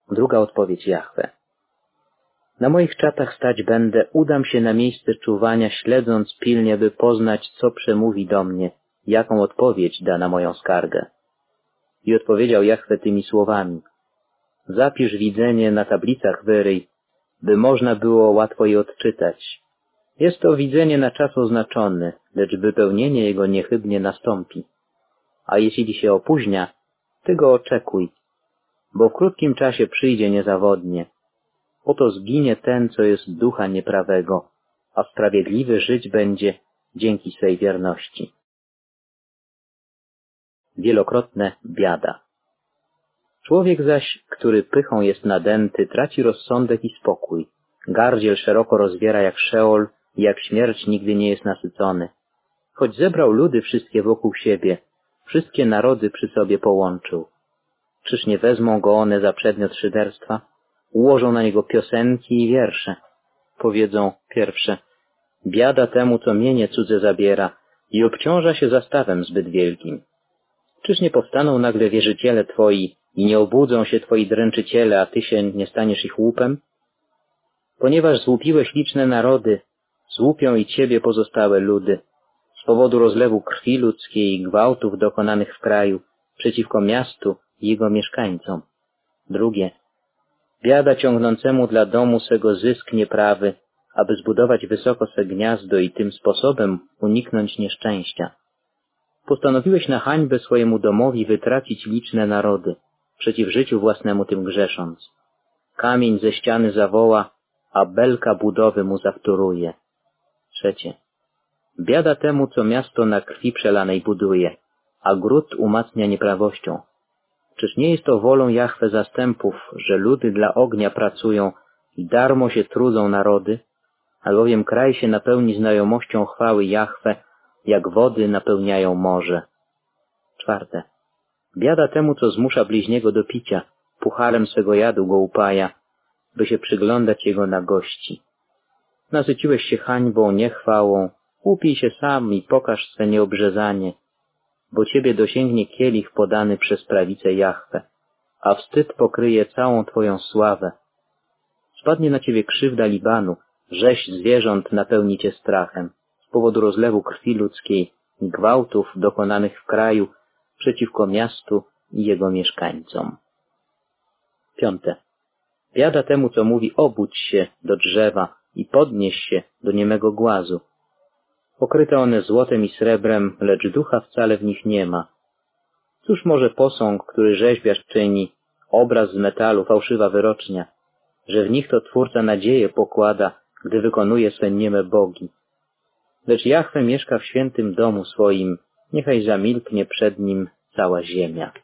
Druga odpowiedź Jahwe. Na moich czatach stać będę, udam się na miejsce czuwania, śledząc pilnie, by poznać, co przemówi do mnie, jaką odpowiedź da na moją skargę. I odpowiedział Jahwe tymi słowami. Zapisz widzenie, na tablicach wyryj, by można było łatwo je odczytać. Jest to widzenie na czas oznaczony, lecz wypełnienie jego niechybnie nastąpi. A jeśli się opóźnia, ty go oczekuj, bo w krótkim czasie przyjdzie niezawodnie. Oto zginie ten, co jest ducha nieprawego, a sprawiedliwy żyć będzie dzięki swej wierności. Wielokrotne biada. Człowiek zaś, który pychą jest nadęty, traci rozsądek i spokój. Gardziel szeroko rozwiera jak Szeol i jak śmierć nigdy nie jest nasycony. Choć zebrał ludy wszystkie wokół siebie, wszystkie narody przy sobie połączył. Czyż nie wezmą go one za przedmiot szyderstwa? Ułożą na niego piosenki i wiersze. Powiedzą pierwsze. Biada temu, co mienie cudze zabiera i obciąża się zastawem zbyt wielkim. Czyż nie powstaną nagle wierzyciele twoi i nie obudzą się twoi dręczyciele, a ty się nie staniesz ich łupem? Ponieważ złupiłeś liczne narody, złupią i ciebie pozostałe ludy, z powodu rozlewu krwi ludzkiej i gwałtów dokonanych w kraju, przeciwko miastu i jego mieszkańcom. Drugie. Biada ciągnącemu dla domu swego zysk nieprawy, aby zbudować wysoko swe gniazdo i tym sposobem uniknąć nieszczęścia. Postanowiłeś na hańbę swojemu domowi wytracić liczne narody, przeciw życiu własnemu tym grzesząc. Kamień ze ściany zawoła, a belka budowy mu zawtóruje. Trzecie. Biada temu, co miasto na krwi przelanej buduje, a gród umacnia nieprawością. Czyż nie jest to wolą Jahwe zastępów, że ludy dla ognia pracują i darmo się trudzą narody, albowiem kraj się napełni znajomością chwały Jahwe, jak wody napełniają morze. Czwarte. Biada temu, co zmusza bliźniego do picia, pucharem swego jadu go upaja, by się przyglądać jego nagości. Nasyciłeś się hańbą, niechwałą, upij się sam i pokaż swe nieobrzezanie, bo ciebie dosięgnie kielich podany przez prawicę Jahwe, a wstyd pokryje całą twoją sławę. Spadnie na ciebie krzywda Libanu, rzeź zwierząt napełni cię strachem, z powodu rozlewu krwi ludzkiej i gwałtów dokonanych w kraju przeciwko miastu i jego mieszkańcom. Piąte. Biada temu, co mówi obudź się do drzewa i podnieś się do niemego głazu. Pokryte one złotem i srebrem, lecz ducha wcale w nich nie ma. Cóż może posąg, który rzeźbiarz czyni, obraz z metalu, fałszywa wyrocznia, że w nich to Twórca nadzieję pokłada, gdy wykonuje swe nieme bogi. Lecz Jahwe mieszka w świętym domu swoim, niechaj zamilknie przed nim cała ziemia.